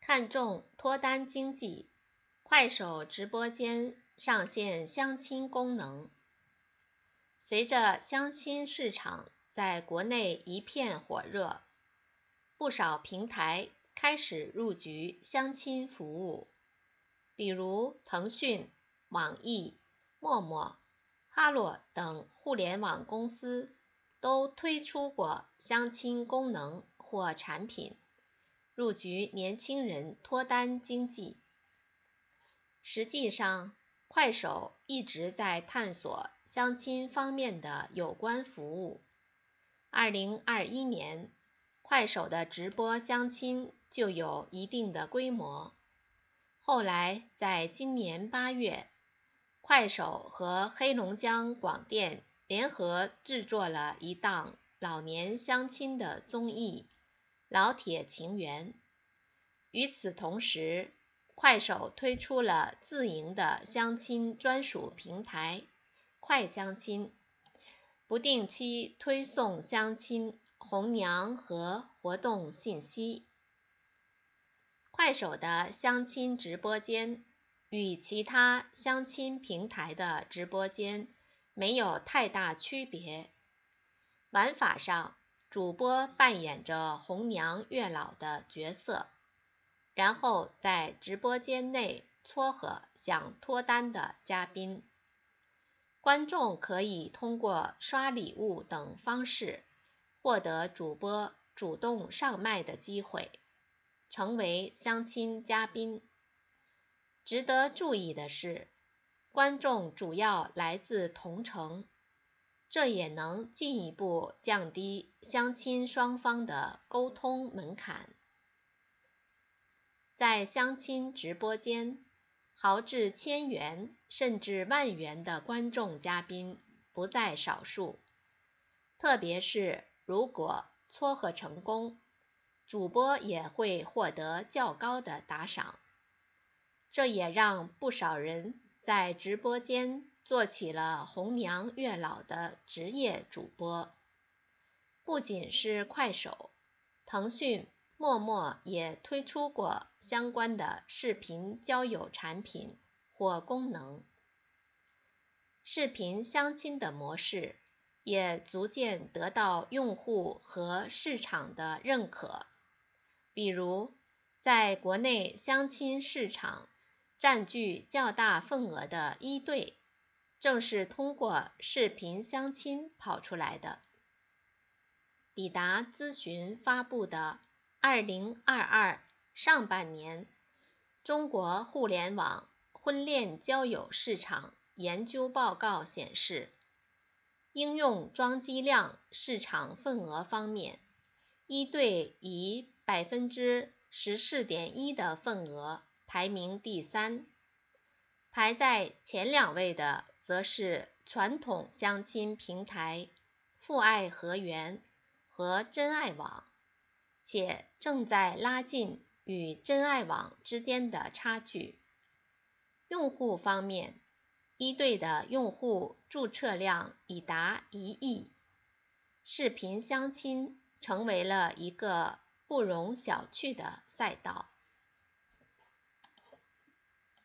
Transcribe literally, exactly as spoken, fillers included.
看重脱单经济，快手直播间上线相亲功能。随着相亲市场在国内一片火热，不少平台开始入局相亲服务，比如腾讯、网易、陌陌、哈罗等互联网公司都推出过相亲功能或产品，入局年轻人脱单经济。实际上，快手一直在探索相亲方面的有关服务。二零二一年，快手的直播相亲就有一定的规模。后来在今年八月，快手和黑龙江广电联合制作了一档老年相亲的综艺《老铁情缘》。与此同时，快手推出了自营的相亲专属平台快相亲，不定期推送相亲红娘和活动信息。快手的相亲直播间与其他相亲平台的直播间没有太大区别。玩法上，主播扮演着红娘月老的角色，然后在直播间内撮合想脱单的嘉宾。观众可以通过刷礼物等方式获得主播主动上麦的机会，成为相亲嘉宾。值得注意的是，观众主要来自同城，这也能进一步降低相亲双方的沟通门槛。在相亲直播间，豪掷千元甚至万元的观众嘉宾不在少数，特别是如果撮合成功，主播也会获得较高的打赏。这也让不少人在直播间做起了红娘月老的职业主播。不仅是快手，腾讯、陌陌也推出过相关的视频交友产品或功能。视频相亲的模式也逐渐得到用户和市场的认可。比如，在国内相亲市场占据较大份额的一对，正是通过视频相亲跑出来的。比达咨询发布的二零二二上半年中国互联网婚恋交友市场研究报告显示，应用装机量市场份额方面，一对以 百分之十四点一 的份额排名第三，排在前两位的则是传统相亲平台父爱河源和真爱网，且正在拉近与真爱网之间的差距。用户方面，一对的用户注册量已达一亿，视频相亲成为了一个不容小觑的赛道。